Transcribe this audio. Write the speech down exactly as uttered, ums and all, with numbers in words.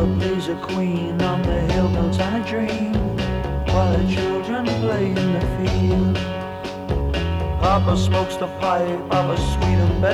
Mother plays a queen on the hill, notes on a dream, while the children play in the field. Papa smokes the pipe of a sweet and better